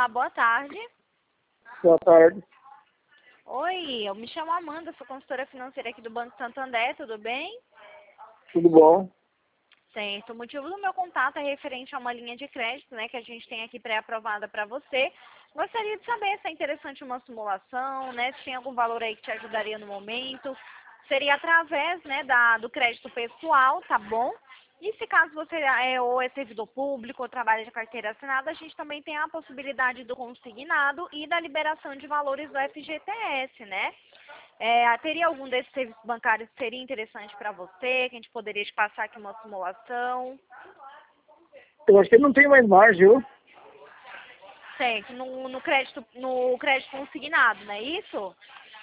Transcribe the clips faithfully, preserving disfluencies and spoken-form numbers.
Olá, boa tarde. Boa tarde. Oi, eu me chamo Amanda, sou consultora financeira aqui do Banco Santander, tudo bem? Tudo bom? Certo. O motivo do meu contato é referente a uma linha de crédito, né, que a gente tem aqui pré-aprovada para você. Gostaria de saber se é interessante uma simulação, né, se tem algum valor aí que te ajudaria no momento. Seria através, né, da, do crédito pessoal, tá bom? E se caso você é, ou é servidor público ou trabalha de carteira assinada, a gente também tem a possibilidade do consignado e da liberação de valores do F G T S, né? É, teria algum desses serviços bancários que seria interessante para você, que a gente poderia te passar aqui uma simulação? Eu acho que ele não tem mais margem, viu? Certo, no, no, crédito, no crédito consignado, não é isso?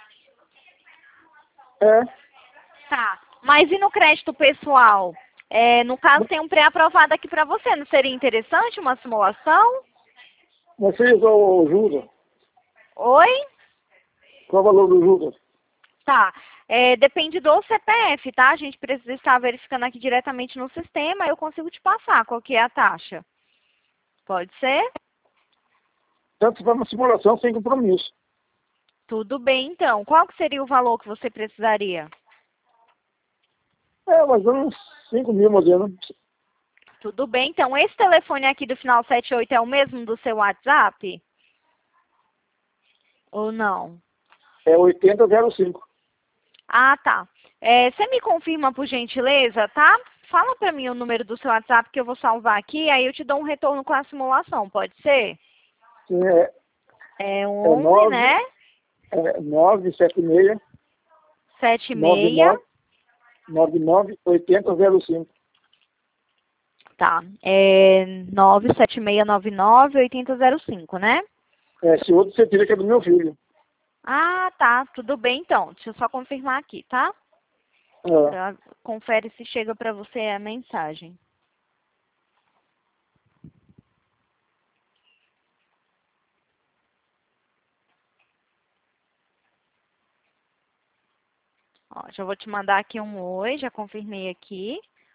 É. Tá, mas e no crédito pessoal? É, no caso, tem um pré-aprovado aqui para você, não seria interessante uma simulação? Você usou o juros? Oi? Qual o valor do juros? Tá, é, depende do C P F, tá? A gente precisa estar verificando aqui diretamente no sistema, eu consigo te passar qual que é a taxa. Pode ser? Tanto para uma simulação sem compromisso. Tudo bem, então. Qual que seria o valor que você precisaria? É, mas uns cinco mil, mais ou menos. Tudo bem, então. Esse telefone aqui do final setenta e oito é o mesmo do seu WhatsApp? Ou não? É oitenta zero cinco. Ah, tá. É, você me confirma, por gentileza, tá? Fala pra mim o número do seu WhatsApp que eu vou salvar aqui, aí eu te dou um retorno com a simulação, pode ser? Sim, é, É é onze, nove, né? é nove sete seis, Sete nove meia. nove, nove nove, oitenta zero cinco. Tá. É nove sete seis nove nove oito zero zero cinco, né? Esse outro você tira que é do meu filho. Ah, tá. Tudo bem, então. Deixa eu só confirmar aqui, tá? É. Pra- confere se chega pra você a mensagem. Ó, já vou te mandar aqui um oi, já confirmei aqui.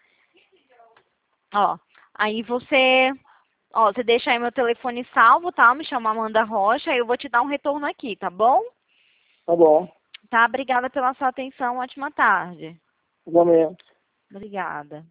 Ó, aí você, ó, você deixa aí meu telefone salvo, tá? Me chama Amanda Rocha, aí eu vou te dar um retorno aqui, tá bom? Tá bom. Tá? Obrigada pela sua atenção. Ótima tarde. Igualmente. Obrigada.